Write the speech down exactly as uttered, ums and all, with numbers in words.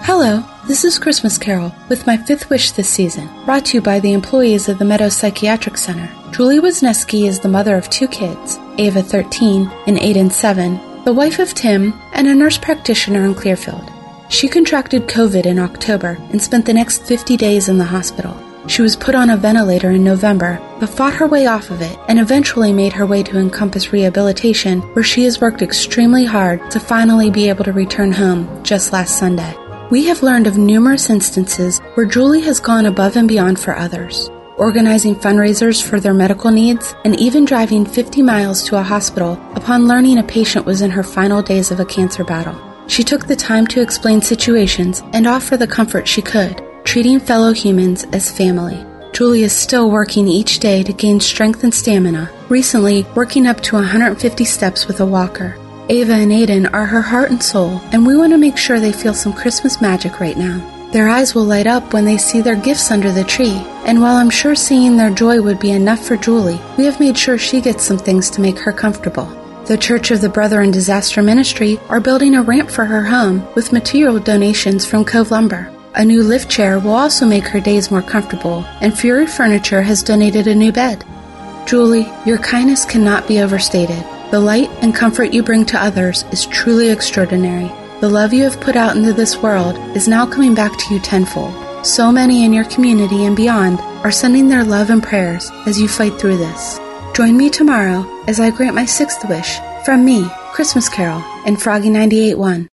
Hello, this is Christmas Carol with my fifth wish this season, brought to you by the employees of the Meadows Psychiatric Center. Julie Wisniewski is the mother of two kids, Ava thirteen and Aiden seven, the wife of Tim, and a nurse practitioner in Clearfield. She contracted COVID in October and spent the next fifty days in the hospital. She was put on a ventilator in November, but fought her way off of it and eventually made her way to Encompass Rehabilitation, where she has worked extremely hard to finally be able to return home just last Sunday. We have learned of numerous instances where Julie has gone above and beyond for others, organizing fundraisers for their medical needs and even driving fifty miles to a hospital upon learning a patient was in her final days of a cancer battle. She took the time to explain situations and offer the comfort she could, treating fellow humans as family. Julie is still working each day to gain strength and stamina, recently working up to one hundred fifty steps with a walker. Ava and Aiden are her heart and soul, and we want to make sure they feel some Christmas magic right now. Their eyes will light up when they see their gifts under the tree, and while I'm sure seeing their joy would be enough for Julie, we have made sure she gets some things to make her comfortable. The Church of the Brother in Disaster Ministry are building a ramp for her home with material donations from Cove Lumber. A new lift chair will also make her days more comfortable, and Fury Furniture has donated a new bed. Julie, your kindness cannot be overstated. The light and comfort you bring to others is truly extraordinary. The love you have put out into this world is now coming back to you tenfold. So many in your community and beyond are sending their love and prayers as you fight through this. Join me tomorrow as I grant my sixth wish from me, Christmas Carol, and Froggy ninety-eight point one.